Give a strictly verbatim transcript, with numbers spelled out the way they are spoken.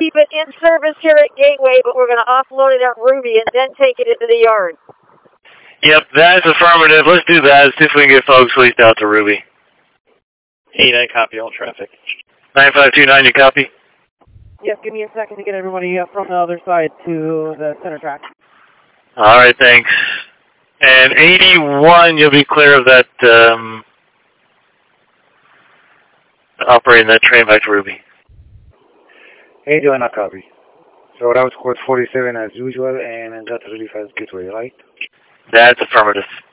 keep it in service here at Gateway, but we're going to offload it at Ruby and then take it into the yard. Yep, that's affirmative. Let's do that. See if we can get folks released out to Ruby. eight nine, copy all traffic. nine five two nine, you copy? Yes, give me a second to get everybody uh, from the other side to the center track. All right, thanks. And eighty-one, you'll be clear of that, um, operating that train back to Ruby. eighty-one, I copy. So that was course forty-seven as usual, and I got to really fast Gateway, right? That's affirmative.